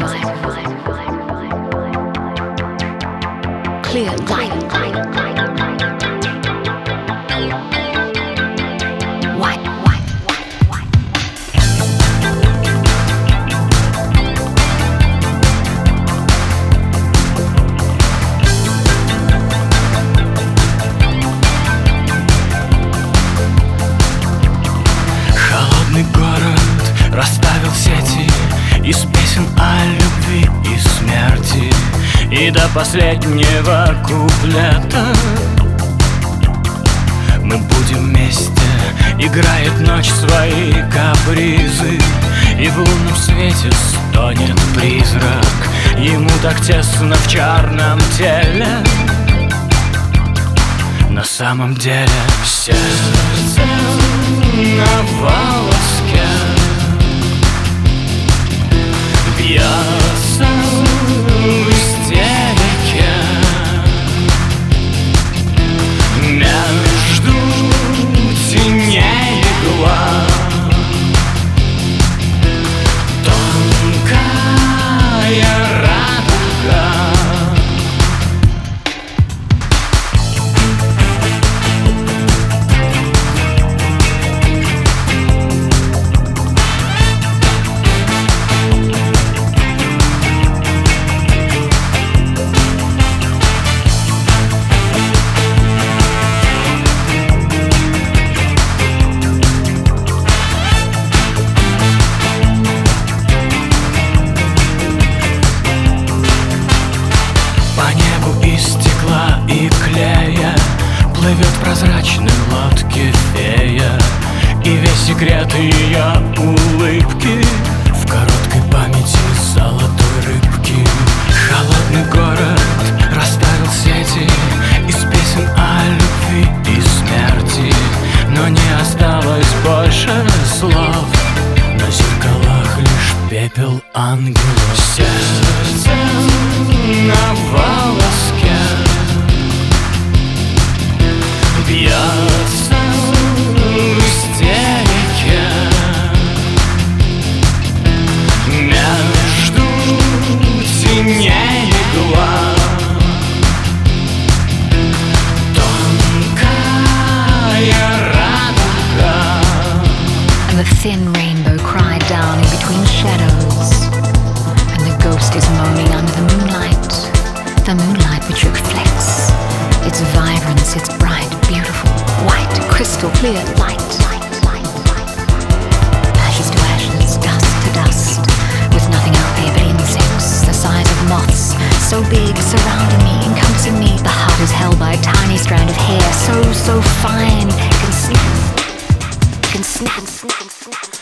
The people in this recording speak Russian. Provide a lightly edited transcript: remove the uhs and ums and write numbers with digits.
Clear light. Расставил сети из песен о любви и смерти, и до последнего куплета мы будем вместе. Играет ночь свои капризы, и в лунном свете стонет призрак. Ему так тесно в черном теле, на самом деле сердце на волоске бьется в истерике между теней и глаз. Тонкая радуга, и клея плывет в прозрачной лодке фея, и весь секрет ее улыбки в короткой памяти золотой рыбки. Холодный город расставил сети из песен о любви и смерти, но не осталось больше слов, на зеркалах лишь пепел ангелов. Сердце на волоске бьется в истерике между теней и глаз. Тонкая радуга. And the thin rainbow cried down in between shadows, and the ghost is moaning under the moonlight which reflects its vibrance, its bright, beautiful, white, crystal clear light. Ashes to ashes, dust to dust, with nothing out there but insects the size of moths, so big, surrounding me, encompassing me. The heart is held by a tiny strand of hair, so fine, it can snip.